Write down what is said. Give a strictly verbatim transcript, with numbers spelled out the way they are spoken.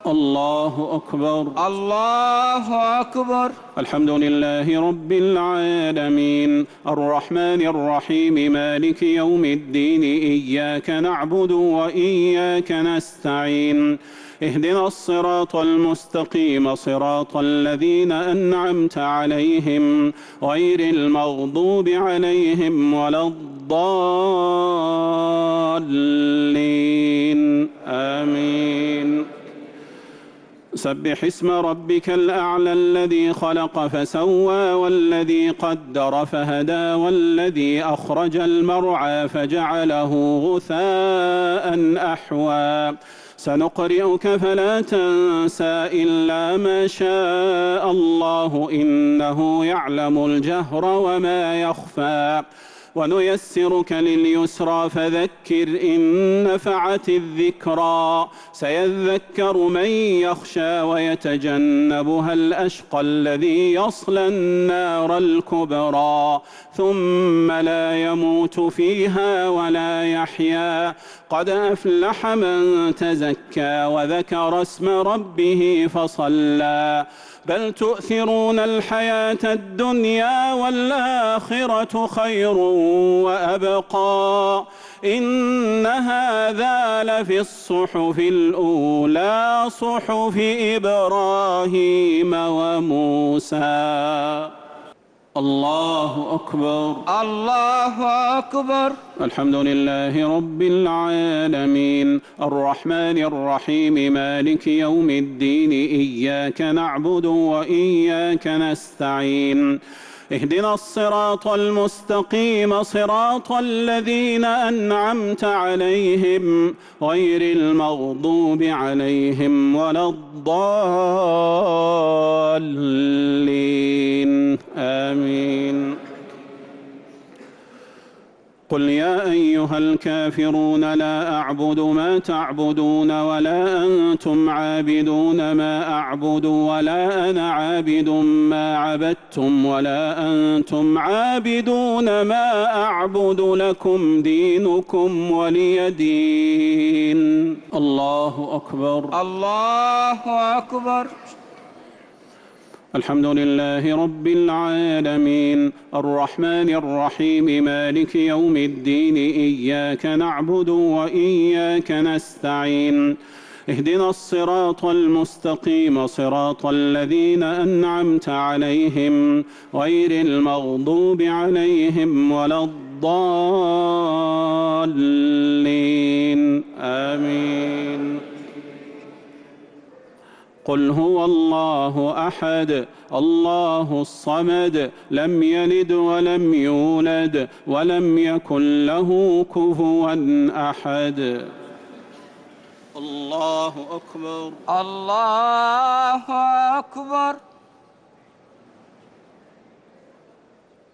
الله أكبر. الله أكبر. الحمد لله رب العالمين الرحمن الرحيم مالك يوم الدين إياك نعبد وإياك نستعين اهدنا الصراط المستقيم صراط الذين أنعمت عليهم غير المغضوب عليهم ولا الضالين آمين. سبح اسم ربك الأعلى الذي خلق فسوى والذي قدر فهدى والذي أخرج المرعى فجعله غثاء أحوى سنقرئك فلا تنسى إلا ما شاء الله إنه يعلم الجهر وما يخفى ونيسرك لليسرى فذكر إن نفعت الذكرى سيذكر من يخشى ويتجنبها الأشقى الذي يصلى النار الكبرى ثم لا يموت فيها ولا يحيا قد أفلح من تزكى وذكر اسم ربه فصلى بل تؤثرون الحياة الدنيا والآخرة خير وأبقى إن هذا لفي الصحف الأولى صحف إبراهيم وموسى. الله أكبر. الله أكبر. الحمد لله رب العالمين الرحمن الرحيم مالك يوم الدين إياك نعبد وإياك نستعين اهدنا الصراط المستقيم صراط الذين أنعمت عليهم غير المغضوب عليهم ولا الضالين آمين. قل يا أيها الكافرون لا أعبد ما تعبدون ولا أنتم عابدون ما أعبد ولا أنا عابد ما عبدتم ولا أنتم عابدون ما أعبد لكم دينكم ولي دين. الله أكبر. الله أكبر. الحمد لله رب العالمين الرحمن الرحيم مالك يوم الدين إياك نعبد وإياك نستعين اهدنا الصراط المستقيم صراط الذين أنعمت عليهم غير المغضوب عليهم ولا الضالين آمين. قل هو الله أحد الله الصمد لم يلد ولم يولد ولم يكن له كفوا أحد. الله أكبر. الله أكبر.